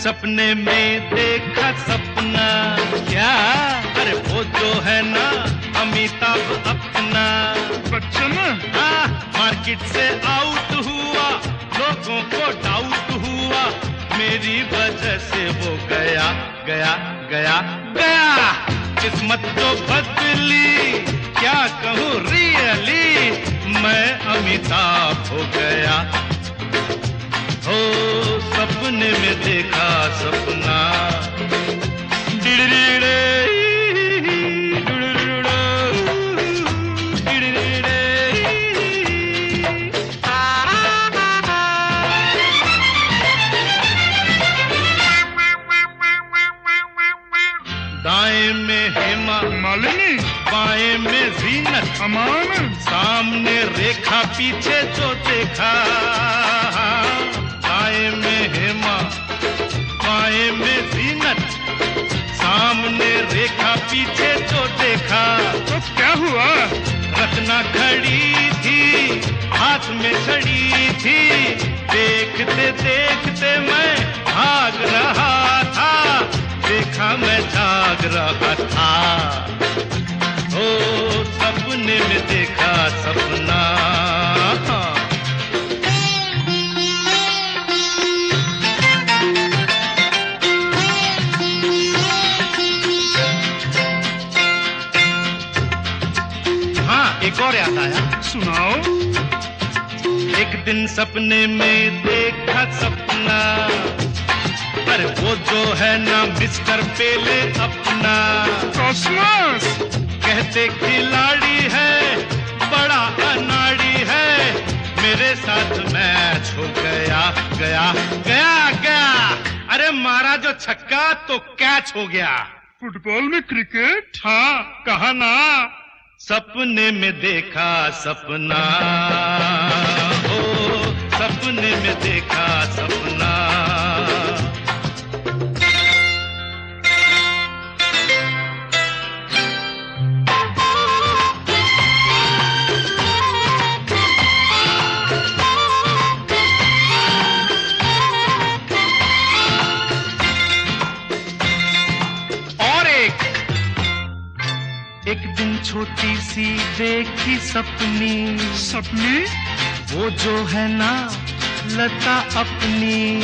सपने में देखा सपना क्या, अरे वो जो है ना अमिताभ अपना बच्चन। हाँ, मार्केट से आउट हुआ, लोगों को डाउट हुआ, मेरी वजह से वो गया गया गया गया। किस्मत जो बदली क्या कहूँ रियली, मैं अमिताभ हो गया। हो सपने में देखा सपना, दाएं में हेमा मालिनी, बाएं में जीनत अमान, सामने रेखा पीछे जो देखा। दाएं में हेमा बाएं में जीनत, सामने रेखा पीछे जो देखा। तो क्या हुआ? रत्ना खड़ी थी, हाथ में छड़ी थी, देखते देखते मैं भाग रहा था, देखा मैं जाग रहा था। ओ सपने में देखा सपना। हाँ, एक और याद आया, सुनाओ। एक दिन सपने में देखा सपना, अरे वो जो है ना मिस्टर पेले अपना। कॉस्मोस। कहते खिलाड़ी है, बड़ा अनाड़ी है, मेरे साथ मैच हो गया गया गया गया। अरे मारा जो छक्का तो कैच हो गया। फुटबॉल में क्रिकेट? हाँ, कहा ना, सपने में देखा सपना। ओ सपने में देखा सपना। एक दिन छोटी सी देखी सपनी, सपनी? वो जो है ना लता अपनी।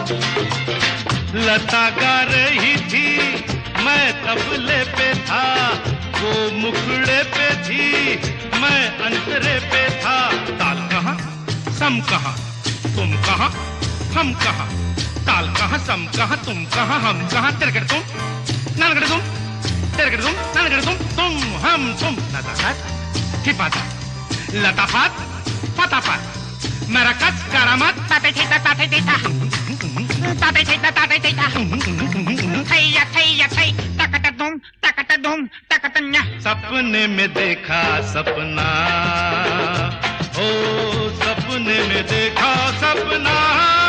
लता गा रही थी, मैं तबले पे था, वो मुखड़े पे थी, मैं अंतरे पे था। ताल कहाँ, सम कहाँ, तुम कहाँ, हम कहाँ, ताल कहाँ, सम कहाँ, तुम कहाँ, हम कहाँ, तिरगड़ तुम, नलगड़ तुम, तिरगड़ तुम, नलगड़ तुम, हम तुम। लताफात, हिफाजत, लताफात, फताफत, मरकज, करामत, ताते थीता, ताते थीता, ताते थीता, ताते थीता, थैया थैया थै, तकत दुम, तकत न्या। सपने में देखा सपना, ओ सपने में देखा सपना।